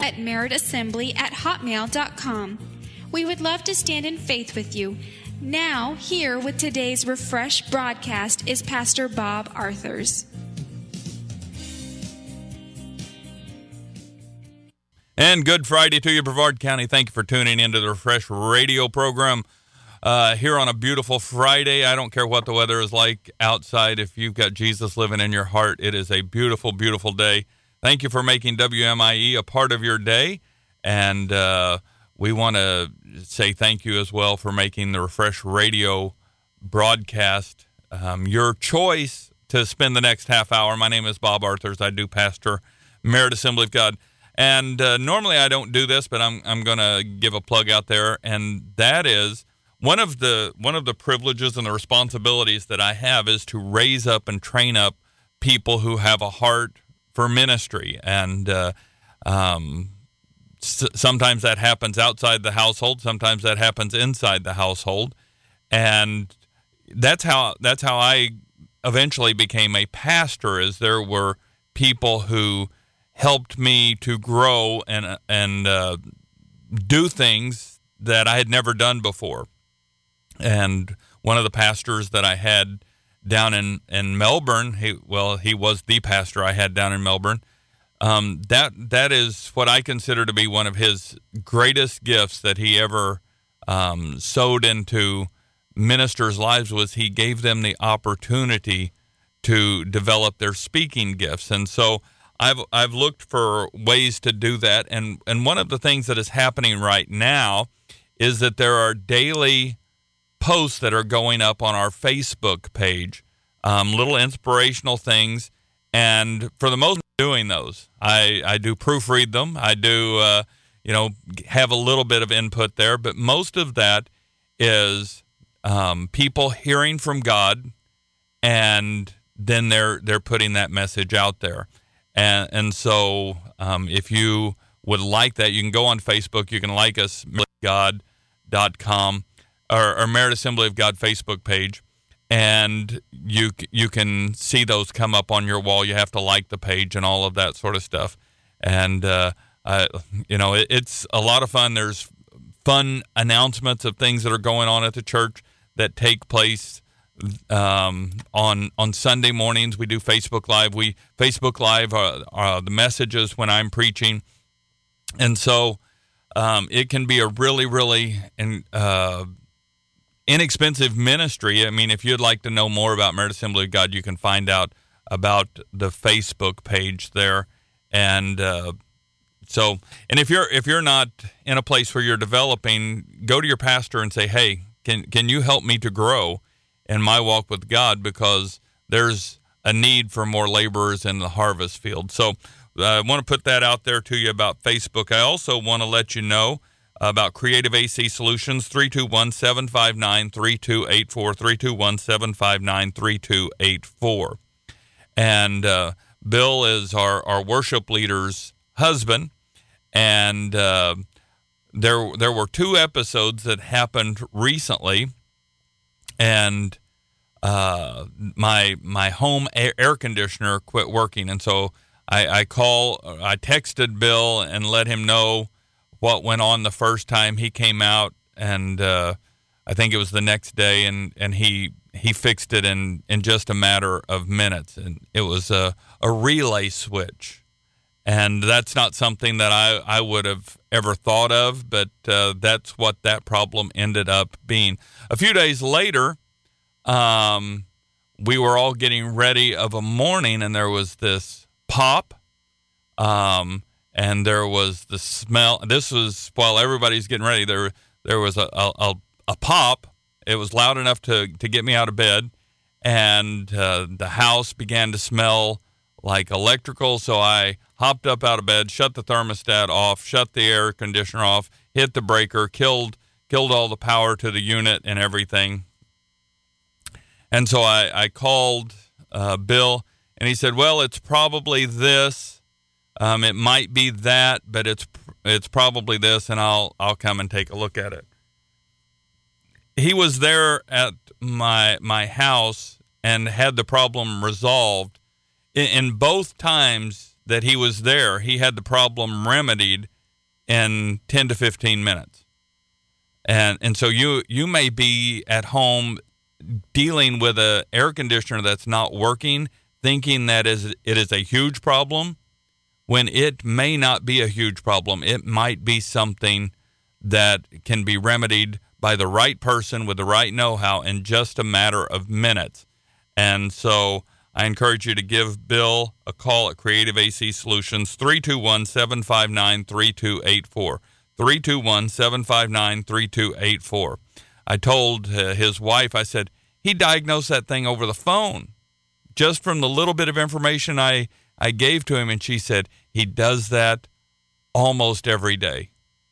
at meritassembly@hotmail.com. We would love to stand in faith with you. Now, here with today's Refresh broadcast is Pastor Bob Arthurs. And good Friday to you, Brevard County. Thank you for tuning into the Refresh radio program here on a beautiful Friday. I don't care what the weather is like outside. If you've got Jesus living in your heart, it is a beautiful, beautiful day. Thank you for making WMIE a part of your day. And we want to say thank you as well for making the Refresh radio broadcast your choice to spend the next half hour. My name is Bob Arthurs. I do pastor Merit Assembly of God. And normally I don't do this, but I'm going to give a plug out there, and that is one of the privileges and the responsibilities that I have is to raise up and train up people who have a heart for ministry. And sometimes that happens outside the household, sometimes that happens inside the household, and that's how I eventually became a pastor. Is there were people who helped me to grow and do things that I had never done before. And one of the pastors that I had down in Melbourne, he was the pastor I had down in Melbourne. That is what I consider to be one of his greatest gifts that he ever sowed into ministers' lives, was he gave them the opportunity to develop their speaking gifts. And so I've looked for ways to do that, and one of the things that is happening right now is that there are daily posts that are going up on our Facebook page, little inspirational things, and for the most part, doing those. I do proofread them. I do have a little bit of input there, but most of that is people hearing from God, and then they're putting that message out there. And so if you would like that, you can go on Facebook. You can like us, meritgod.com or Merit Assembly of God Facebook page, and you can see those come up on your wall. You have to like the page and all of that sort of stuff. And, it's a lot of fun. There's fun announcements of things that are going on at the church that take place on Sunday mornings. We do Facebook Live. We Facebook Live the messages when I'm preaching, and so it can be a really, really inexpensive ministry. I mean, if you'd like to know more about Merit Assembly of God, you can find out about the Facebook page there, and if you're not in a place where you're developing, go to your pastor and say, hey, can you help me to grow in my walk with God, because there's a need for more laborers in the harvest field. So I want to put that out there to you about Facebook. I also want to let you know about Creative AC Solutions, 321-759-3284, 321-759-3284. And Bill is our worship leader's husband, and there were 2 episodes that happened recently, and my home air conditioner quit working, and so I texted Bill and let him know what went on the first time he came out, and I think it was the next day, and he fixed it in just a matter of minutes, and it was a relay switch, and that's not something that I would have ever thought of, but that's what that problem ended up being. A few days later, we were all getting ready of a morning, and there was this pop, and there was the smell. This was while everybody's getting ready. There was a pop. It was loud enough to get me out of bed, and the house began to smell like electrical. So I hopped up out of bed, shut the thermostat off, shut the air conditioner off, hit the breaker, killed all the power to the unit and everything. And so I called Bill, and he said, well, it's probably this. It might be that, but it's probably this, and I'll come and take a look at it. He was there at my house and had the problem resolved. In both times that he was there, he had the problem remedied, in 10 to 15 minutes. And so you may be at home dealing with an air conditioner that's not working, thinking that it is a huge problem, when it may not be a huge problem. It might be something that can be remedied by the right person with the right know-how in just a matter of minutes. And so I encourage you to give Bill a call at Creative AC Solutions, 321-759-3284. 321-759-3284. I told his wife, I said, he diagnosed that thing over the phone just from the little bit of information I gave to him. And she said, he does that almost every day.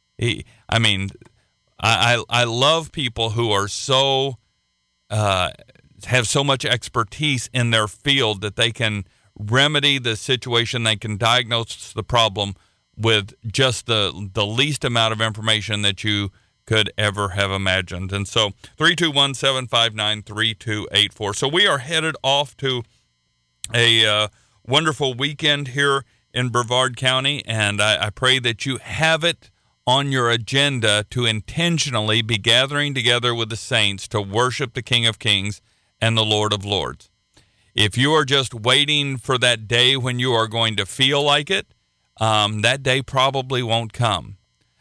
I love people who are so, have so much expertise in their field that they can remedy the situation. They can diagnose the problem with just the least amount of information that you could ever have imagined. And so 321-759-3284. So we are headed off to a wonderful weekend here in Brevard County, and I pray that you have it on your agenda to intentionally be gathering together with the saints to worship the King of Kings and the Lord of Lords. If you are just waiting for that day when you are going to feel like it, that day probably won't come.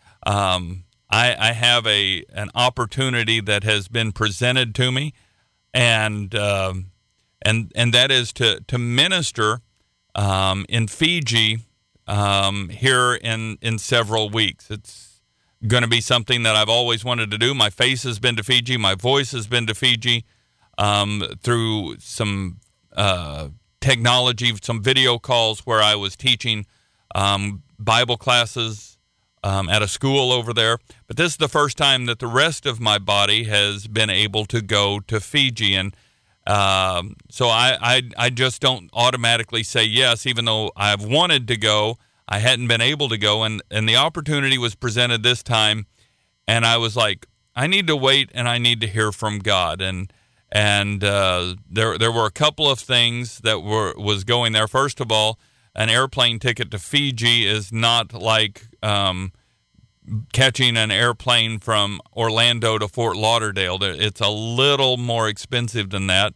I have an opportunity that has been presented to me, and that is to minister in Fiji here in several weeks. It's going to be something that I've always wanted to do. My face has been to Fiji. My voice has been to Fiji through some technology, some video calls where I was teaching Bible classes at a school over there. But this is the first time that the rest of my body has been able to go to Fiji. And so I just don't automatically say yes, even though I've wanted to go. I hadn't been able to go, and the opportunity was presented this time, and I was like, I need to wait, and I need to hear from God. And there were a couple of things that was going there. First of all, an airplane ticket to Fiji is not like catching an airplane from Orlando to Fort Lauderdale. It's a little more expensive than that.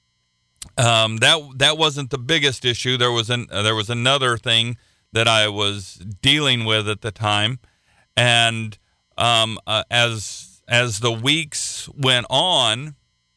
That wasn't the biggest issue. There was another thing that I was dealing with at the time, and as the weeks went on,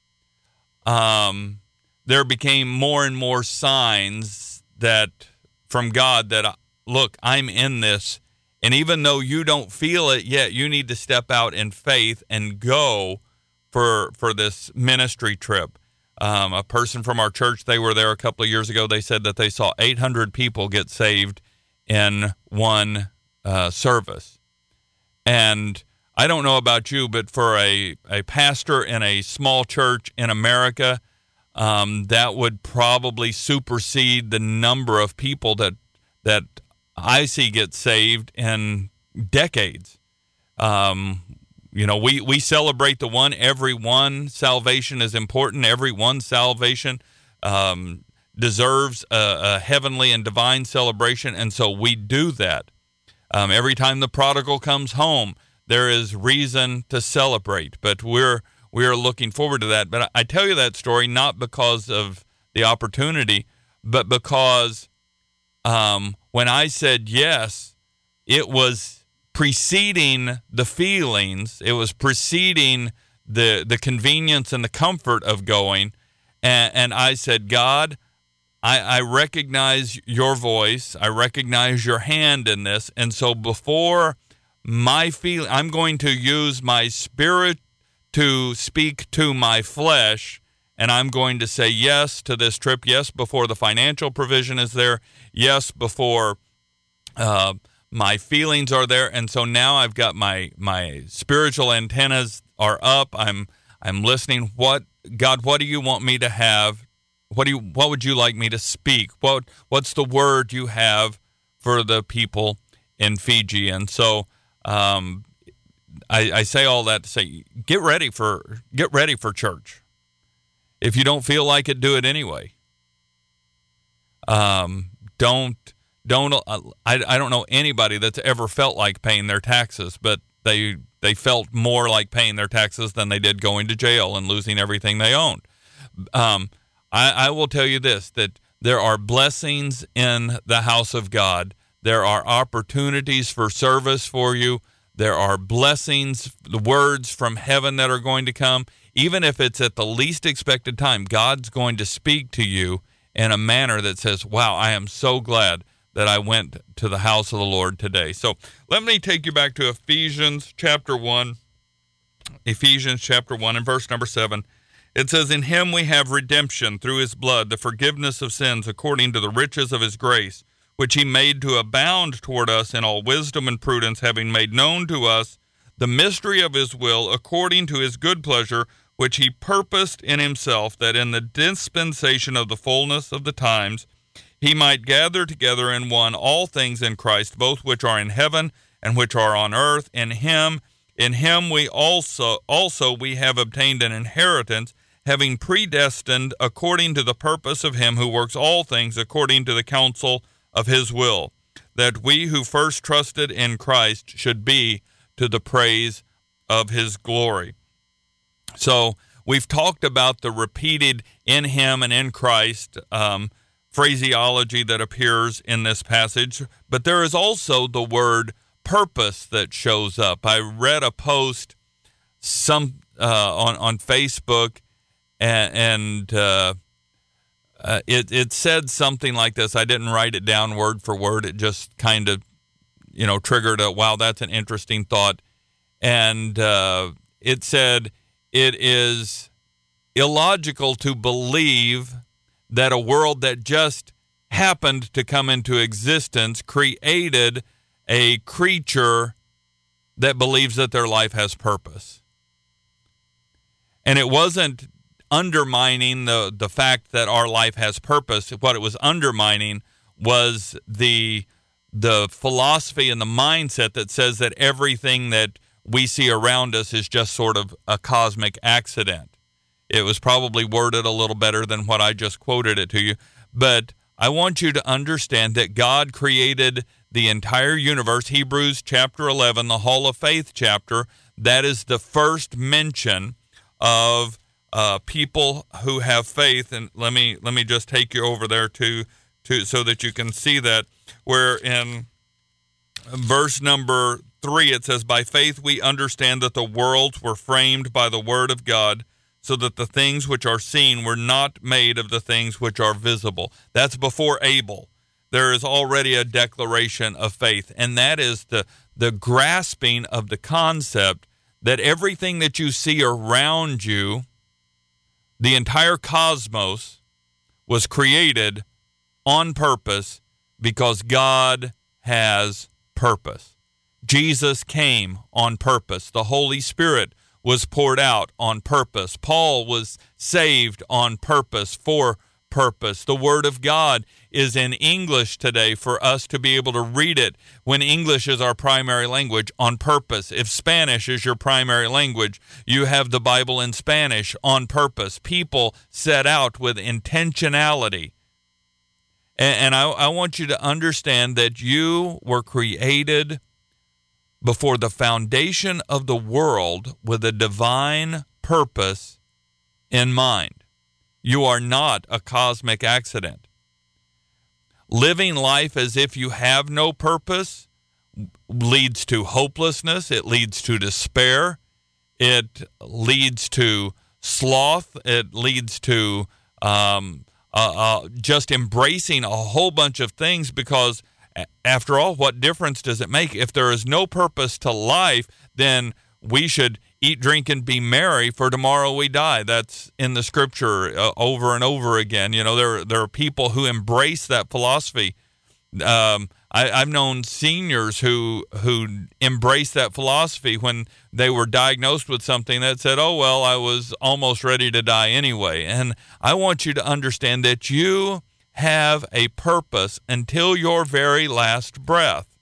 there became more and more signs that from God that, look, I'm in this, and even though you don't feel it yet, you need to step out in faith and go for this ministry trip. A person from our church, they were there a couple of years ago. They said that they saw 800 people get saved in one service. And I don't know about you, but for a pastor in a small church in America, that would probably supersede the number of people that I see get saved in decades. We celebrate the one. Every one salvation is important. Every one salvation deserves a heavenly and divine celebration, and so we do that. Every time the prodigal comes home, there is reason to celebrate, but we are looking forward to that. But I tell you that story not because of the opportunity, but because when I said yes, it was preceding the feelings. It was preceding the convenience and the comfort of going. And I said, God, I recognize your voice. I recognize your hand in this. And so before my feeling, I'm going to use my spirit to speak to my flesh, and I'm going to say yes to this trip. Yes, before the financial provision is there. Yes, before my feelings are there. And so now I've got my spiritual antennas are up. I'm listening. God, what do you want me to have? What would you like me to speak? What's the word you have for the people in Fiji? And so I say all that to say, get ready for church. If you don't feel like it, do it anyway. Don't I don't know anybody that's ever felt like paying their taxes, but they felt more like paying their taxes than they did going to jail and losing everything they owned. I will tell you this, that there are blessings in the house of God. There are opportunities for service for you. There are blessings, the words from heaven that are going to come. Even if it's at the least expected time, God's going to speak to you in a manner that says, wow, I am so glad that I went to the house of the Lord today. So let me take you back to Ephesians chapter 1. Ephesians chapter 1 and verse number 7. It says, in him we have redemption through his blood, the forgiveness of sins according to the riches of his grace, which he made to abound toward us in all wisdom and prudence, having made known to us the mystery of his will according to his good pleasure, which he purposed in himself, that in the dispensation of the fullness of the times he might gather together in one all things in Christ, both which are in heaven and which are on earth. In him we also we have obtained an inheritance, having predestined according to the purpose of him who works all things according to the counsel of his will, that we who first trusted in Christ should be to the praise of his glory. So we've talked about the repeated in him and in Christ phraseology that appears in this passage, but there is also the word purpose that shows up. I read a post on Facebook, and it said something like this. I didn't write it down word for word. It just kind of, triggered a, wow, that's an interesting thought. And it said, it is illogical to believe that a world that just happened to come into existence created a creature that believes that their life has purpose. And it wasn't undermining the fact that our life has purpose. What it was undermining was the philosophy and the mindset that says that everything that we see around us is just sort of a cosmic accident. It was probably worded a little better than what I just quoted it to you, but I want you to understand that God created the entire universe. Hebrews chapter 11, the Hall of Faith chapter, that is the first mention of people who have faith. And let me just take you over there to so that you can see that, where in verse number 3 it says, by faith we understand that the worlds were framed by the word of God, so that the things which are seen were not made of the things which are visible. That's before Abel. There is already a declaration of faith, and that is the grasping of the concept that everything that you see around you, the entire cosmos, was created on purpose because God has purpose. Jesus came on purpose. The Holy Spirit was poured out on purpose. Paul was saved on purpose, for purpose. The Word of God is in English today for us to be able to read it when English is our primary language, on purpose. If Spanish is your primary language, you have the Bible in Spanish on purpose. People set out with intentionality. And I want you to understand that you were created before the foundation of the world with a divine purpose in mind. You are not a cosmic accident. Living life as if you have no purpose leads to hopelessness. It leads to despair. It leads to sloth. It leads to just embracing a whole bunch of things, because after all, what difference does it make? If there is no purpose to life, then we should eat, drink, and be merry, for tomorrow we die. That's in the scripture over and over again. You know, there are people who embrace that philosophy. I've known seniors who embrace that philosophy when they were diagnosed with something that said, oh, well, I was almost ready to die anyway. And I want you to understand that you have a purpose until your very last breath.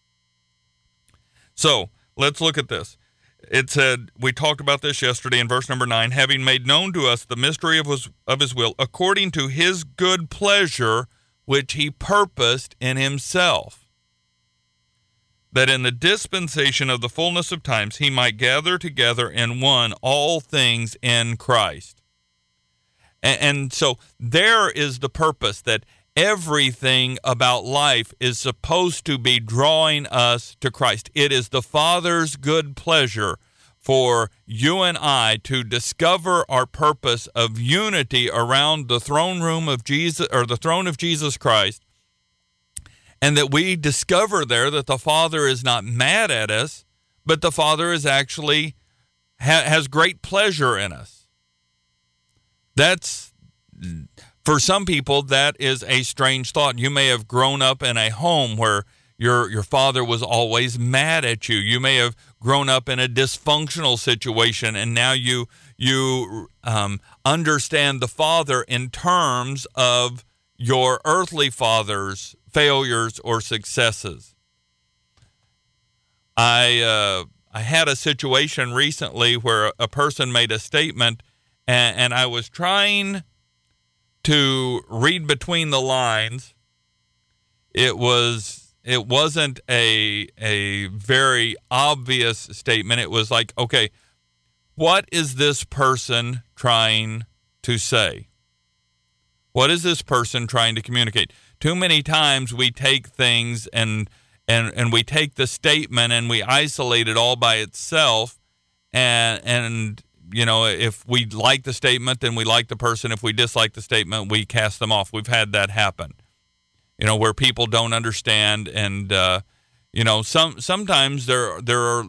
So let's look at this. It said, we talked about this yesterday in verse number 9, having made known to us the mystery of his will, according to his good pleasure, which he purposed in himself, that in the dispensation of the fullness of times he might gather together in one all things in Christ. And so there is the purpose, that everything about life is supposed to be drawing us to Christ. It is the Father's good pleasure for you and I to discover our purpose of unity around the throne room of Jesus, or the throne of Jesus Christ, and that we discover there that the Father is not mad at us, but the Father is actually has great pleasure in us. That's, for some people, that is a strange thought. You may have grown up in a home where your father was always mad at you. You may have grown up in a dysfunctional situation, and now you understand the Father in terms of your earthly father's failures or successes. I had a situation recently where a person made a statement, and I was trying to read between the lines. It wasn't a very obvious statement. It was like, okay, what is this person trying to say? What is this person trying to communicate? Too many times we take things and we take the statement and we isolate it all by itself, and you know, if we like the statement, then we like the person. If we dislike the statement, we cast them off. We've had that happen, you know, where people don't understand, and you know, sometimes there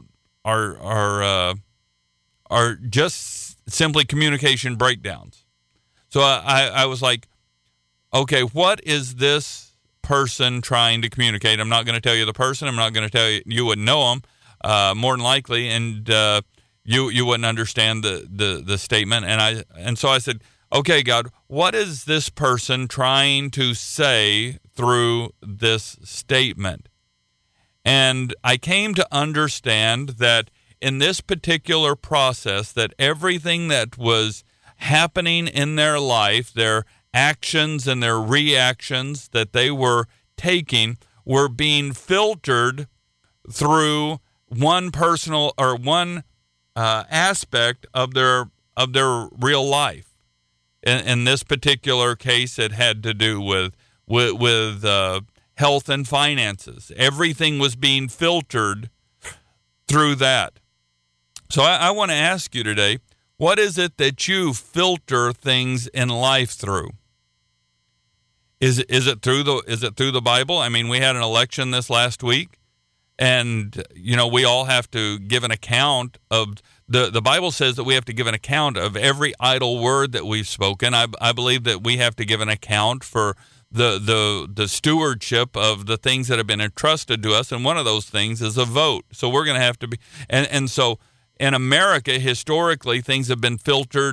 are just simply communication breakdowns. So I was like, okay, what is this person trying to communicate? I'm not going to tell you the person. I'm not going to tell you. You wouldn't know them, more than likely, and you wouldn't understand the statement. And so I said, okay, God, what is this person trying to say through this statement? And I came to understand that in this particular process, that everything that was happening in their life, their actions and their reactions that they were taking, were being filtered through one personal or one aspect of their real life. In this particular case, it had to do with health and finances. Everything was being filtered through that. So I want to ask you today, what is it that you filter things in life through? Is it through the Bible? I mean, we had an election this last week, and you know, we all have to give an account of the Bible says that we have to give an account of every idle word that we've spoken. I believe that we have to give an account for the stewardship of the things that have been entrusted to us, and one of those things is a vote. So we're going to have to be, and so in America, historically, things have been filtered.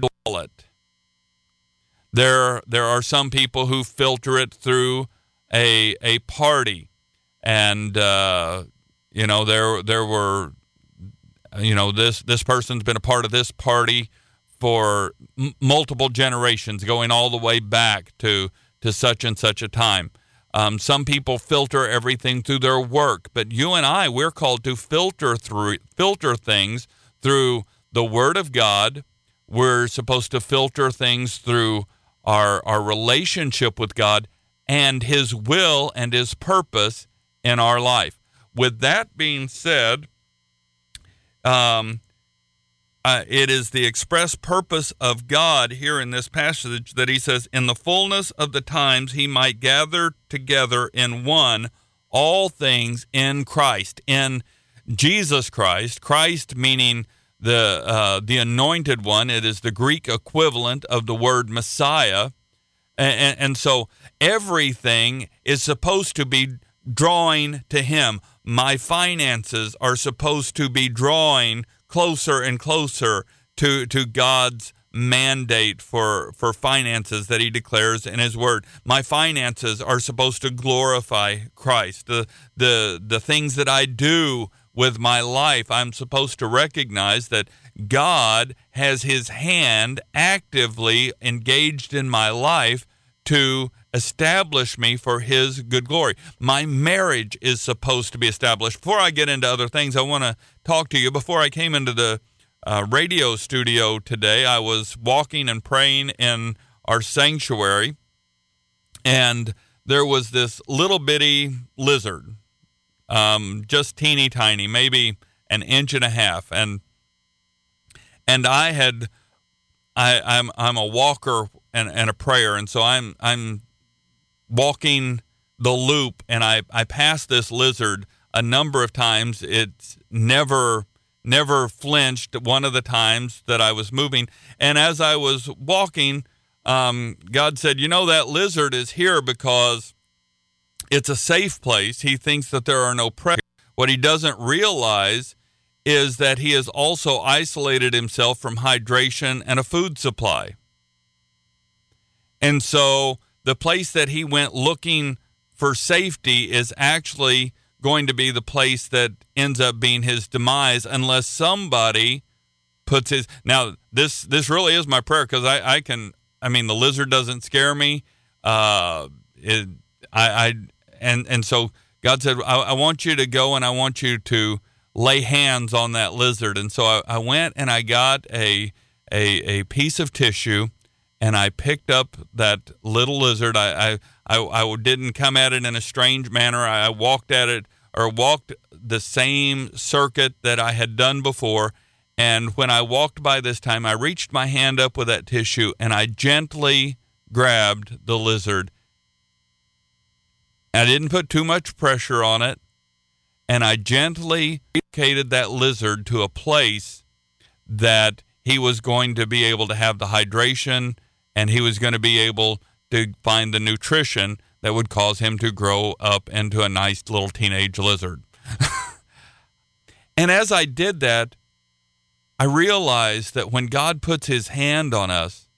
There are some people who filter it through a party, and you know, there were, you know, this person's been a part of this party for multiple generations, going all the way back to such and such a time. Some people filter everything through their work, but you and I, we're called to filter things through the Word of God. We're supposed to filter things through our relationship with God and His will and His purpose in our life. With that being said, it is the express purpose of God here in this passage that He says, in the fullness of the times He might gather together in one all things in Christ, in Jesus Christ. Christ meaning the anointed one. It is the Greek equivalent of the word Messiah. And so everything is supposed to be drawing to Him. My finances are supposed to be drawing closer and closer to God's mandate for finances that He declares in His Word. My finances are supposed to glorify Christ. The things that I do with my life, I'm supposed to recognize that God has His hand actively engaged in my life to establish me for his good glory. My marriage is supposed to be established. Before I get into other things, I want to talk to you. Before I came into the radio studio today, I was walking and praying in our sanctuary, and there was this little bitty lizard, just teeny tiny, maybe an inch and a half, and I'm a walker and a prayer, and so I'm walking the loop, and I passed this lizard a number of times. It's never flinched one of the times that I was moving, and as I was walking, God said, that lizard is here because it's a safe place. He thinks that there are no predators. What he doesn't realize is that he has also isolated himself from hydration and a food supply. And so the place that he went looking for safety is actually going to be the place that ends up being his demise unless somebody puts his... Now, this really is my prayer, because the lizard doesn't scare me. And so God said, I want you to go and I want you to lay hands on that lizard. And so I went and I got a piece of tissue, and I picked up that little lizard. I didn't come at it in a strange manner. I walked at it, or walked the same circuit that I had done before. And when I walked by this time, I reached my hand up with that tissue, and I gently grabbed the lizard. I didn't put too much pressure on it, and I gently relocated that lizard to a place that he was going to be able to have the hydration, and he was going to be able to find the nutrition that would cause him to grow up into a nice little teenage lizard. And as I did that, I realized that when God puts his hand on us,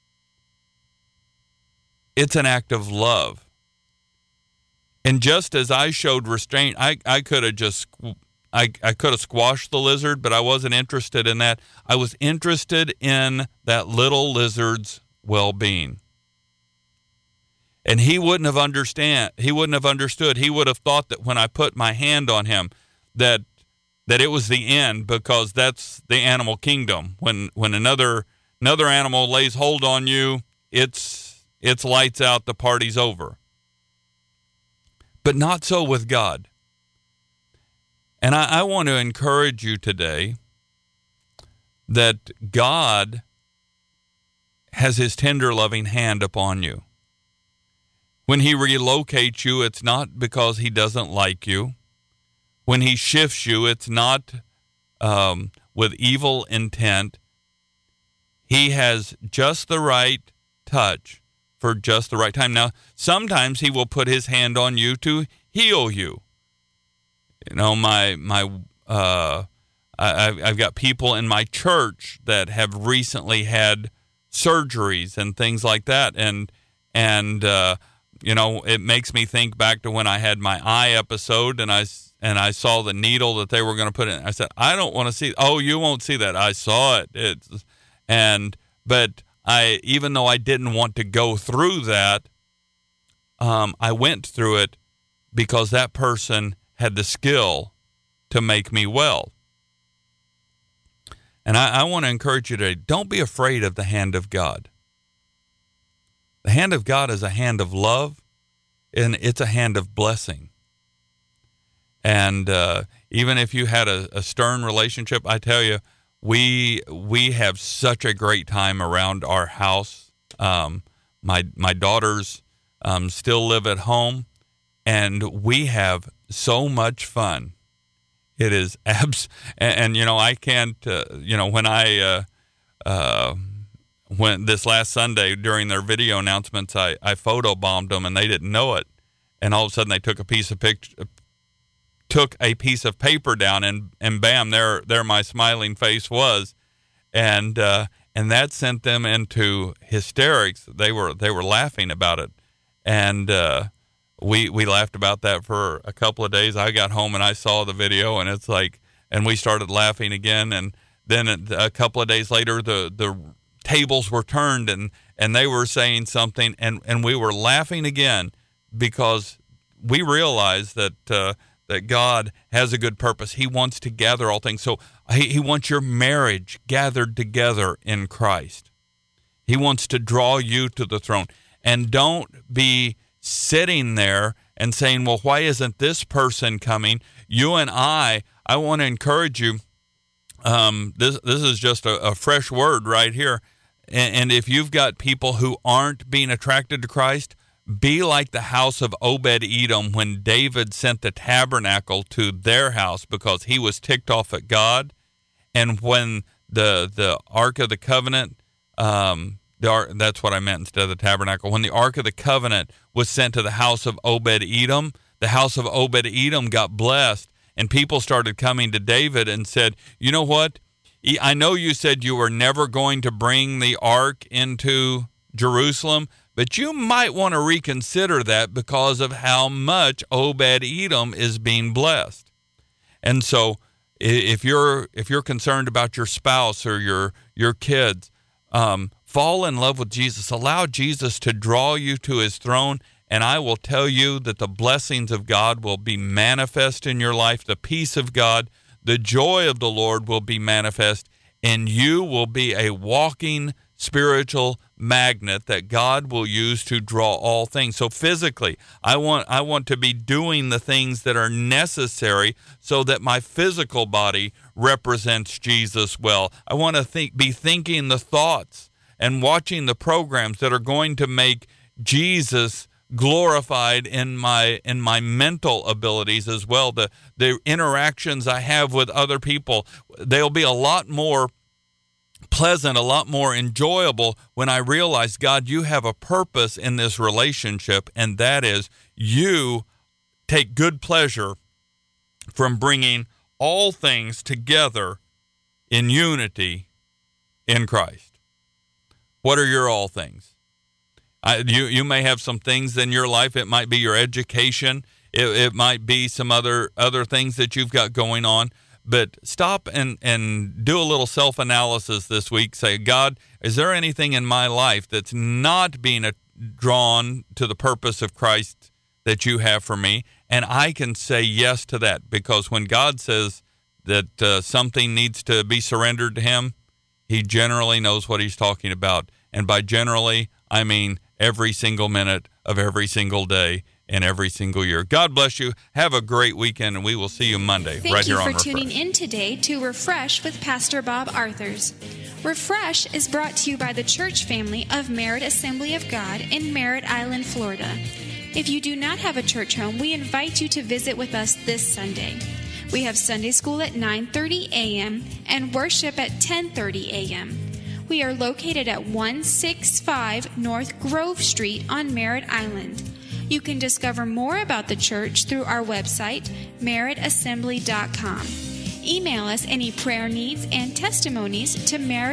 it's an act of love. And just as I showed restraint, I could have squashed the lizard, but I wasn't interested in that. I was interested in that little lizard's well-being. And he wouldn't have understood. He would have thought that when I put my hand on him, that it was the end, because that's the animal kingdom. When another animal lays hold on you, it's lights out, the party's over. But not so with God. And I want to encourage you today that God has his tender, loving hand upon you. When he relocates you, it's not because he doesn't like you. When he shifts you, it's not with evil intent. He has just the right touch for just the right time. Now, sometimes he will put his hand on you to heal you. I've got people in my church that have recently had surgeries and things like that, and it makes me think back to when I had my eye episode, and I saw the needle that they were going to put in. I said, I don't want to see. Oh, you won't see that. I saw it. But even though I didn't want to go through that, I went through it because that person had the skill to make me well. And I want to encourage you today, don't be afraid of the hand of God. The hand of God is a hand of love, and it's a hand of blessing. And even if you had a stern relationship, I tell you, we have such a great time around our house. My daughters still live at home, and we have so much fun. It is I can't, when this last Sunday during their video announcements, I photobombed them and they didn't know it. And all of a sudden they took a piece of paper down and bam, there my smiling face was. And that sent them into hysterics. They were laughing about it. And, we laughed about that for a couple of days. I got home and I saw the video, and it's like, and we started laughing again. And then a couple of days later, the tables were turned, and and they were saying something, and we were laughing again because we realized that that God has a good purpose. He wants to gather all things. So he wants your marriage gathered together in Christ. He wants to draw you to the throne. And don't be sitting there and saying, well, why isn't this person coming? You and I want to encourage you. This is just a fresh word right here. And if you've got people who aren't being attracted to Christ, be like the house of Obed-Edom when David sent the tabernacle to their house because he was ticked off at God. And when the Ark of the Covenant, that's what I meant instead of the tabernacle. When the Ark of the Covenant was sent to the house of Obed-Edom, the house of Obed-Edom got blessed, and people started coming to David and said, you know what? I know you said you were never going to bring the Ark into Jerusalem, but you might want to reconsider that because of how much Obed-Edom is being blessed. And so if you're concerned about your spouse or your kids, fall in love with Jesus. Allow Jesus to draw you to his throne, and I will tell you that the blessings of God will be manifest in your life. The peace of God, the joy of the Lord will be manifest, and you will be a walking spiritual magnet that God will use to draw all things. So physically, I want to be doing the things that are necessary so that my physical body represents Jesus well. I want to be thinking the thoughts and watching the programs that are going to make Jesus glorified in my mental abilities as well. The interactions I have with other people, they'll be a lot more pleasant, a lot more enjoyable when I realize, God, you have a purpose in this relationship, and that is you take good pleasure from bringing all things together in unity in Christ. What are your all things? You may have some things in your life. It might be your education. It might be some other things that you've got going on. But stop and do a little self-analysis this week. Say, God, is there anything in my life that's not being drawn to the purpose of Christ that you have for me? And I can say yes to that, because when God says that something needs to be surrendered to him, he generally knows what he's talking about. And by generally, I mean every single minute of every single day and every single year. God bless you. Have a great weekend, and we will see you Monday right here on Refresh. Thank you for tuning in today to Refresh with Pastor Bob Arthurs. Refresh is brought to you by the church family of Merritt Assembly of God in Merritt Island, Florida. If you do not have a church home, we invite you to visit with us this Sunday. We have Sunday school at 9:30 a.m. and worship at 10:30 a.m. We are located at 165 North Grove Street on Merritt Island. You can discover more about the church through our website, merrittassembly.com. Email us any prayer needs and testimonies to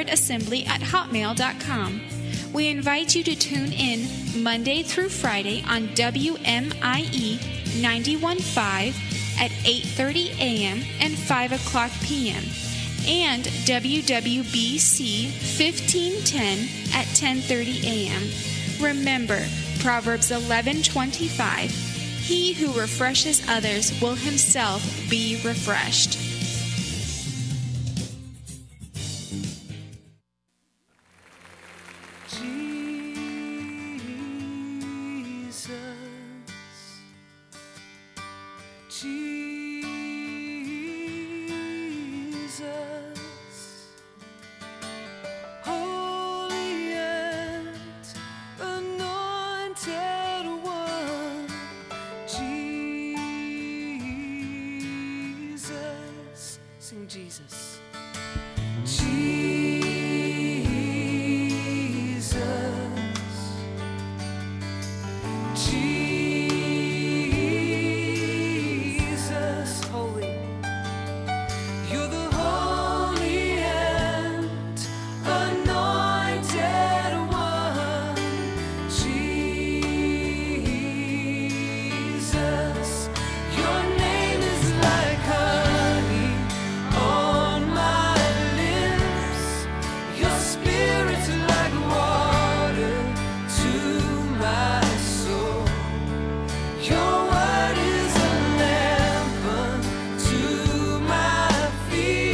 merrittassembly@hotmail.com. We invite you to tune in Monday through Friday on WMIE 91.5 at 8:30 a.m. and 5 o'clock p.m. and WWBC 1510 at 10:30 a.m. Remember, Proverbs 11:25, he who refreshes others will himself be refreshed. Jesus.